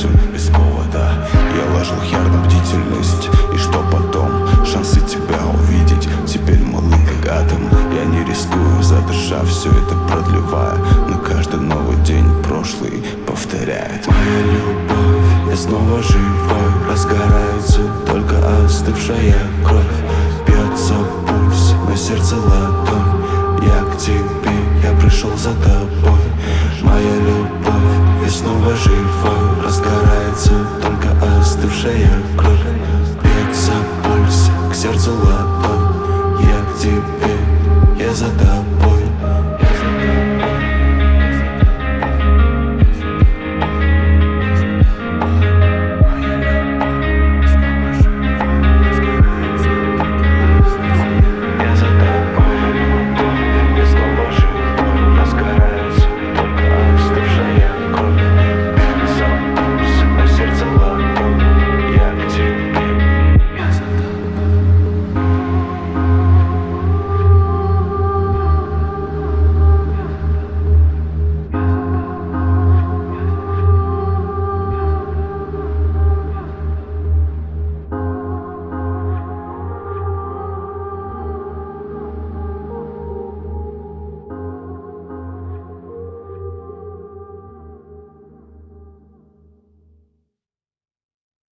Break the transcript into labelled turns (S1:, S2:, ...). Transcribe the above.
S1: все без повода. Я ложил хер на бдительность, и что потом? Шансы тебя увидеть теперь малы как атом. Я не рискую, задержав все это продлевая, но каждый новый день прошлый повторяет. Моя любовь, я снова живой, разгорается только остывшая кровь. Бьется пульс, на сердце ладонь. Я к тебе, я пришел за тобой. Моя любовь, я снова живой, разгорается только остывшая кровь. Бьется пульс, к сердцу ладонь.